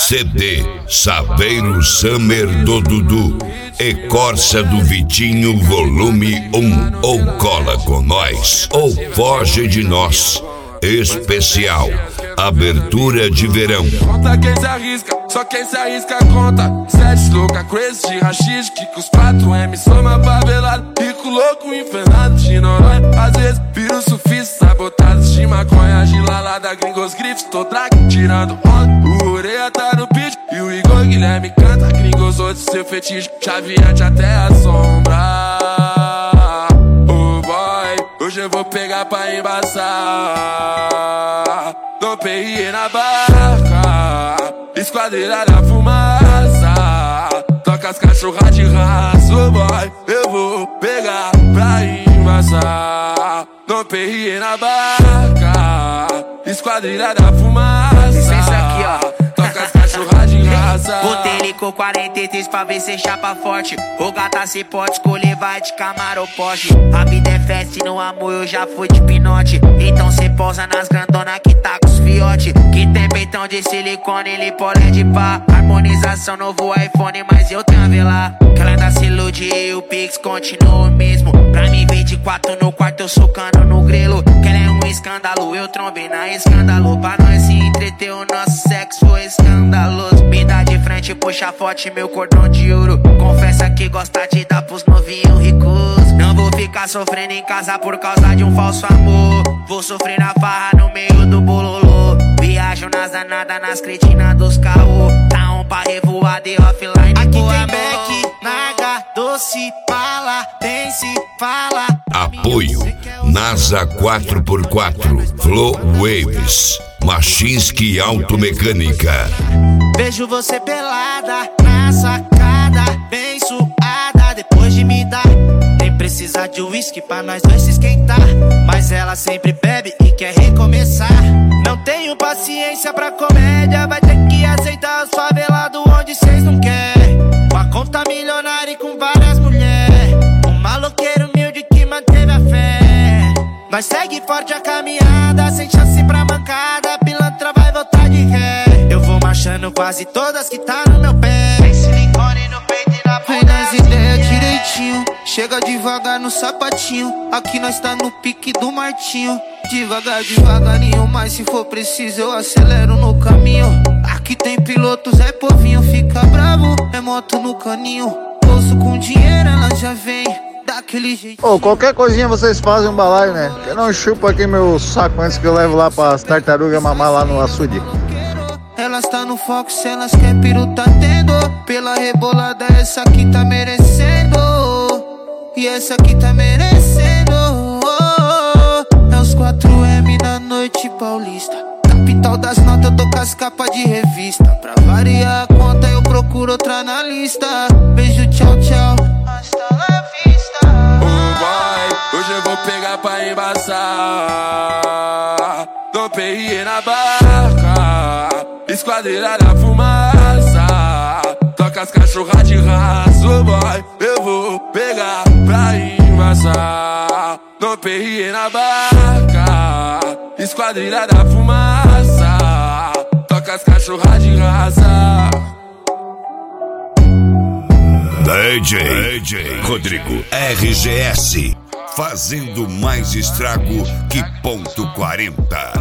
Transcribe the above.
CD Saveiro Summer do Dudu e Corsa do Vitinho volume 1. Ou cola com nós ou foge de nós. Especial abertura de verão. Conta quem se arrisca, só quem se arrisca conta. 7 louca, crazy de rachixe, que com os 4M soma favelado. Rico louco, infernado de Noronha. Às vezes viro sufista, sabotados de maconha. Gilalada, gringos, grifes, tô drag, tirando onda. O Oreia tá no beat e o Igor Guilherme canta. Gringos, outros, seu fetiche, chaveante até a sombra. Oh boy, hoje eu vou pegar pra embaçar. Dom Perrier na barca, esquadrilha da fumaça. Toca as cachorras de raça, oh boy, eu vou pegar pra embaçar. Dom Perrier na barca, esquadrilha da fumaça. Licença aqui, ó. Toca as cachorras de raça. Botei ele com 43 pra ver se chapa forte. O gata se pode escolher, vai de Camaro ou Porsche. A vida é festa e no amor eu já fui de pinote. Então cê pousa nas grandona que tá com os fiote. Que tem peitão de silicone, ele pode de pá. Harmonização, novo iPhone, mas eu tenho a velar. Que ela ainda se ilude e o Pix continua o mesmo. Pra mim 24 no quarto, eu socando no grelo. Que ela é um escândalo, eu trombei na escândalo. Pra nós se entreter, o nosso sexo foi escandaloso. Me dá de frente, puxa forte, meu cordão de ouro. Confessa que gosta de dar pros novinhos ricos. Não vou ficar sofrendo em casa por causa de um falso amor. Vou sofrer na farra no meio do bololô. Viajo nas danadas, nas cretinas dos caô. Tá um pra revoada e offline. Aqui tem Beck, Naga, Doce, Pala, Dance, Fala. Apoio NASA 4x4, Flow Waves, Machinski Automecânica. Vejo você pelada na sacada, bem suada, depois de me dar. Nem precisa de uísque pra nós dois se esquentar. Mas ela sempre bebe e quer recomeçar. Não tenho paciência pra comédia, vai ter que aceitar os favelados onde cês não querem. Com a conta milionária e com várias mulheres. Um maloqueiro humilde que manteve a fé. Nós segue forte a caminhada, sem chance pra mancada. Pilantra vai voltar de ré. Eu vou marchando quase todas que tá no meu pé. Tem silicone no peito e na bunda. Nas ideias direitinho, chega devagar no sapatinho. Aqui nós tá no pique do Martinho. Devagar, devagarinho, mas se for preciso eu acelero no caminho. Aqui tem pilotos, é povinho, fica bravo, é moto no caninho. Bolso com dinheiro, ela já vem daquele jeito. Ô, qualquer coisinha vocês fazem um balaio, né? Que não chupa aqui meu saco antes que eu levo lá pras tartarugas mamar lá no açude. Elas tá no foco, se elas quer piru tá tendo. Pela rebolada essa aqui tá merecendo. E essa aqui tá merecendo. É os 4M na noite paulista. Capital das notas, eu tô com as capas de revista. Pra variar a conta eu procuro outra na lista. Beijo, tchau, tchau, hasta la vista. Oh boy, hoje eu vou pegar pra embaçar. Dom Perrier na barca, esquadrilha da fumaça. Toca as cachorras de raça, oh boy, eu vou pegar pra embaçar. Dom Perrier na barca, esquadrilha da fumaça. Toca as cachorras de raça. DJ Rodrigo RGS, fazendo mais estrago que ponto 40.